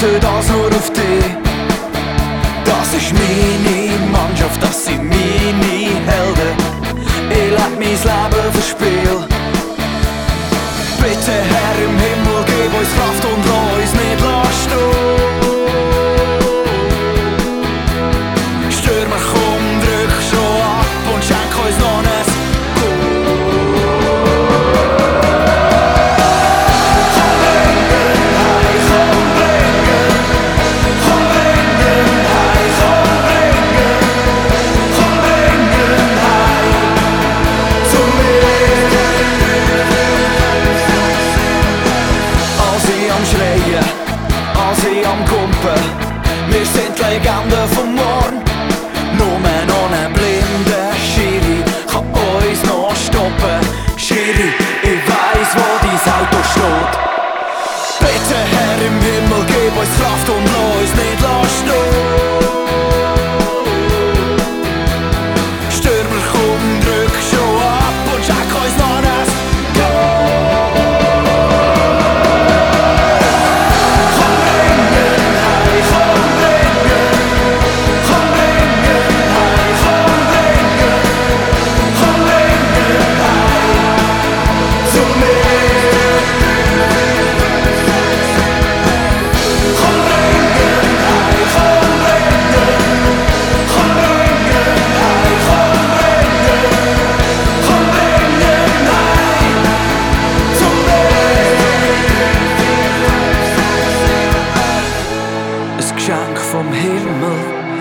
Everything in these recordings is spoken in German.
warte das nur auf dich. Das ist meine Mannschaft, das sind meine Helden. Ich leb mein Leben fürs Spiel. Bitte Herr im Himmel, gib uns Kraft und lass uns nicht stehen. Stürmer, komm, drück schon ab und schenk uns noch ein am Kumpen. Wir sind Legenden vom Morgen. Nur noch ein blinder Schiri kann uns noch stoppen. Schiri, ich weiss, wo dein Auto steht. Bitte Herr im Himmel, gib uns Kraft und lass uns nicht stehen. Stürmer, komm, drück schon ab und schenk uns noch ein Geschenk vom Himmel,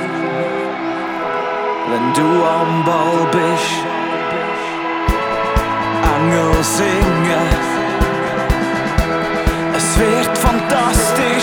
wenn du am Ball bist. Engel singen, es wird fantastisch.